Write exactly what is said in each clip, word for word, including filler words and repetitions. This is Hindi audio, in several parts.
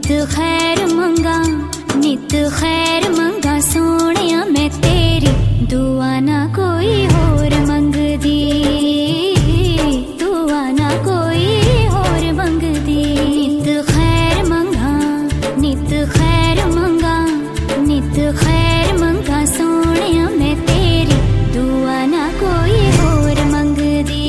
नित खैर मंगा नित खैर मंगा सोनिया मैं तेरी दुआ ना कोई होर मंगदी दुआ ना कोई होर मंगदी नित खैर मंगा नित खैर मंगा नित खैर मंगा सोनिया मैं तेरी दुआ ना कोई होर मंगदी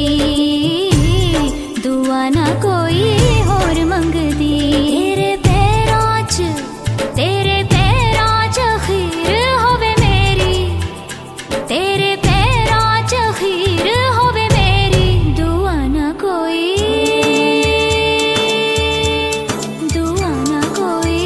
दुआ ना कोई होर मंगदी तेरे पैरां च तेरे पैरां च खीर होवे मेरी तेरे पैरां च खीर होवे मेरी दुआ ना कोई दुआ ना कोई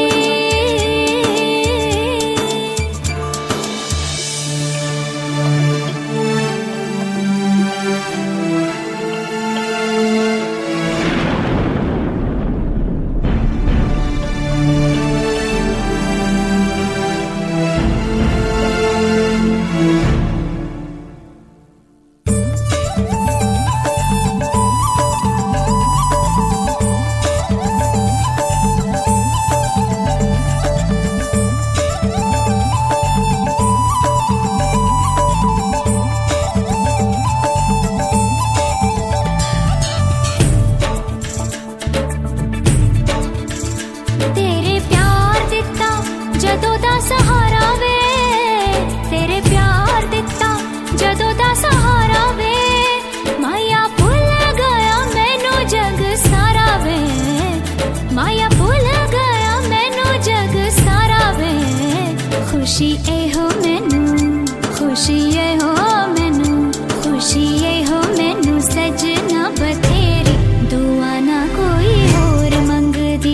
तेरे प्यार दिता जदों दा सहारा वे तेरे प्यार दिता जदों दा सहारा वे माया भुल गया मैनू जग सारा वे माया भुल गया मैनू जग सारा वे खुशी ए हो मैनू खुशी ए हो मैनू खुशी ए हो मैनू सजना बथेरी दुआ ना कोई होर मंगदी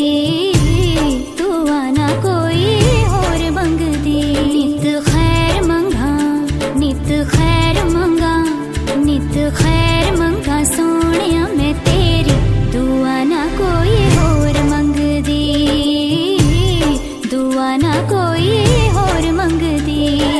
दुआ ना कोई होर मंगदी नित खैर मंगा नित खैर मंगा नित खैर मंगा सोनिया मैं तेरी दुआ ना कोई होर मंगदी दुआ ना कोई होर मंगदी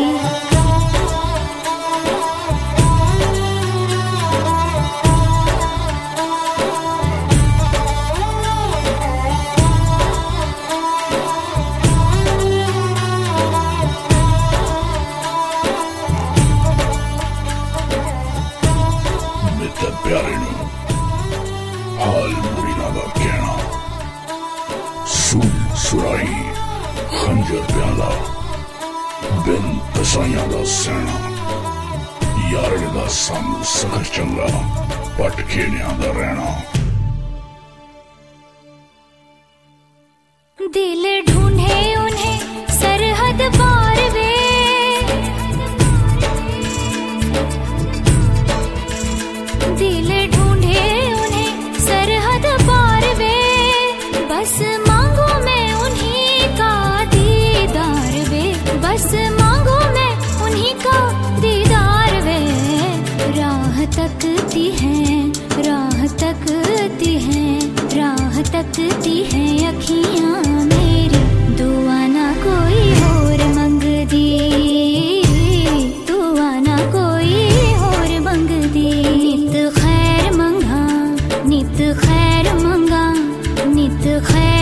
मेरे प्यारे नू हाल मुरीदा दा कहना सूल सुराई खंजर प्याला बिन तसाइयां दा सहना यारड़े दा सानू सखर चंगा पट खेलियां दा रहना दिल ढूंढे उन्हें सरहद पार वे दिल ढूंढे उन्हें सरहद पार वे बस मांगो मैं उन्हीं का दीदार वे बस मांगो मैं उन्हीं का दीदार वे राह तकती है राह तकती है राह तकती है अखियां मेरी दुआ ना कोई होर मंगदी दुआ ना कोई होर मंगदी नित खैर मंगा नित खैर मंगा नित खैर